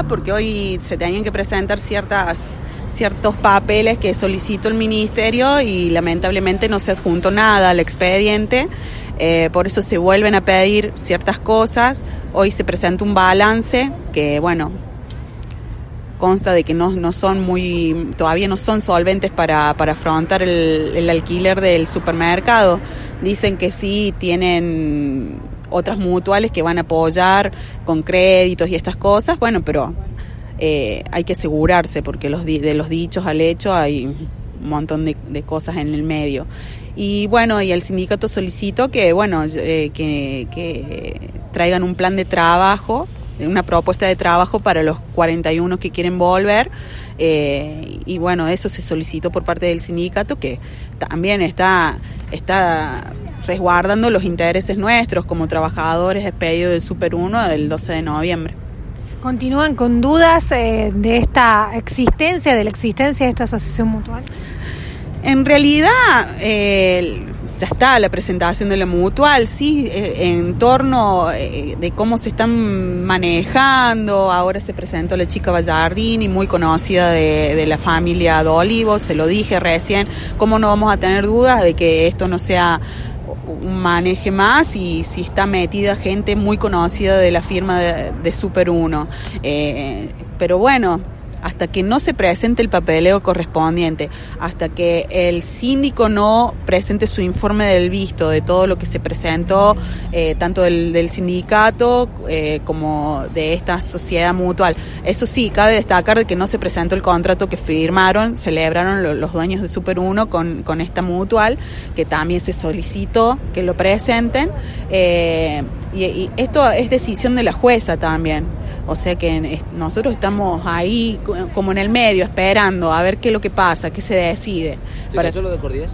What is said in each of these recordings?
porque hoy se tenían que presentar ciertos papeles que solicitó el ministerio y lamentablemente no se adjuntó nada al expediente, por eso se vuelven a pedir ciertas cosas. Hoy se presenta un balance que, bueno, consta de que todavía no son solventes para afrontar el alquiler del supermercado. Dicen que sí tienen otras mutuales que van a apoyar con créditos y estas cosas, bueno, pero hay que asegurarse porque de los dichos al hecho hay un montón de cosas en el medio. Y bueno, y el sindicato solicitó que traigan un plan de trabajo, una propuesta de trabajo para los 41 que quieren volver, y bueno, eso se solicitó por parte del sindicato, que también está resguardando los intereses nuestros como trabajadores despedidos del Super 1 del 12 de noviembre. ¿Continúan con dudas de la existencia de esta asociación mutual? En realidad, ya está la presentación de la mutual, sí, en torno de cómo se están manejando. Ahora se presentó la chica Vallardini, muy conocida de la familia de Olivos, se lo dije recién, cómo no vamos a tener dudas de que esto no sea un maneje más, y si está metida gente muy conocida de la firma de Super 1. Pero bueno, hasta que no se presente el papeleo correspondiente, hasta que el síndico no presente su informe del visto de todo lo que se presentó, tanto del sindicato como de esta sociedad mutual. Eso sí, cabe destacar de que no se presentó el contrato que celebraron los dueños de Super 1 con esta mutual, que también se solicitó que lo presenten, y esto es decisión de la jueza también. O sea que nosotros estamos ahí como en el medio, esperando a ver qué es lo que pasa, qué se decide. ¿Se cayó lo de Cordíez?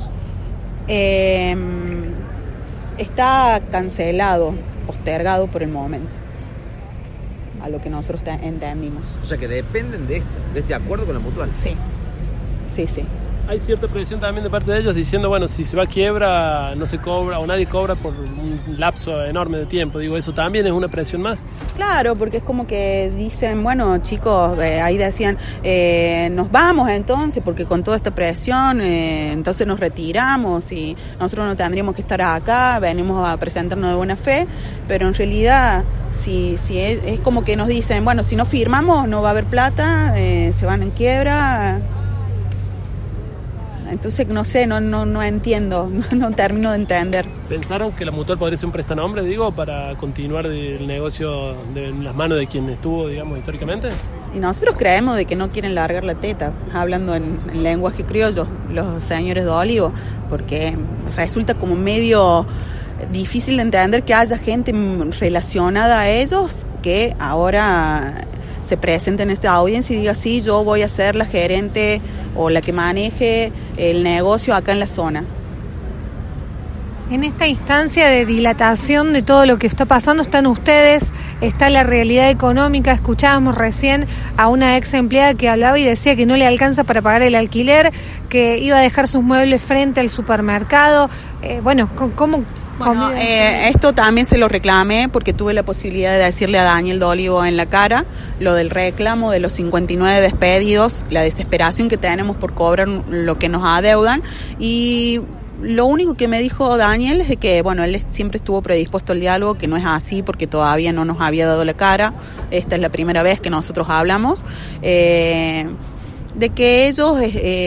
Está cancelado, postergado por el momento, a lo que nosotros entendimos. O sea que dependen de este acuerdo con la mutual. Sí. Hay cierta presión también de parte de ellos diciendo, bueno, si se va a quiebra, no se cobra o nadie cobra por un lapso enorme de tiempo. Digo, eso también es una presión más. Claro, porque es como que dicen, bueno, chicos, ahí decían, nos vamos entonces, porque con toda esta presión, entonces nos retiramos y nosotros no tendríamos que estar acá, venimos a presentarnos de buena fe, pero en realidad, si es como que nos dicen, bueno, si no firmamos no va a haber plata, se van en quiebra. Entonces, no sé, no entiendo, no termino de entender. ¿Pensaron que la mutual podría ser un prestanombre, para continuar el negocio en las manos de quien estuvo, históricamente? Y nosotros creemos de que no quieren largar la teta, hablando en lenguaje criollo, los señores de Olivo, porque resulta como medio difícil de entender que haya gente relacionada a ellos que ahora se presente en esta audiencia y diga, sí, yo voy a ser la gerente o la que maneje el negocio acá en la zona. En esta instancia de dilatación de todo lo que está pasando están ustedes, está la realidad económica. Escuchábamos recién a una ex empleada que hablaba y decía que no le alcanza para pagar el alquiler, que iba a dejar sus muebles frente al supermercado. ¿Cómo? Bueno, esto también se lo reclamé porque tuve la posibilidad de decirle a Daniel de Olivo en la cara lo del reclamo de los 59 despedidos, la desesperación que tenemos por cobrar lo que nos adeudan, y lo único que me dijo Daniel es de que, él siempre estuvo predispuesto al diálogo, que no es así porque todavía no nos había dado la cara. Esta es la primera vez que nosotros hablamos, de que ellos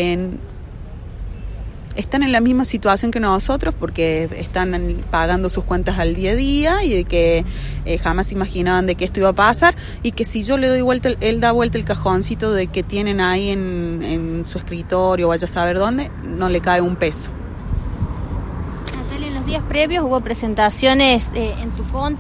están en la misma situación que nosotros porque están pagando sus cuentas al día a día, y de que jamás imaginaban de que esto iba a pasar, y que si yo le doy vuelta, él da vuelta el cajoncito de que tienen ahí en su escritorio, vaya a saber dónde, no le cae un peso. Natalia, en los días previos hubo presentaciones en tu contra.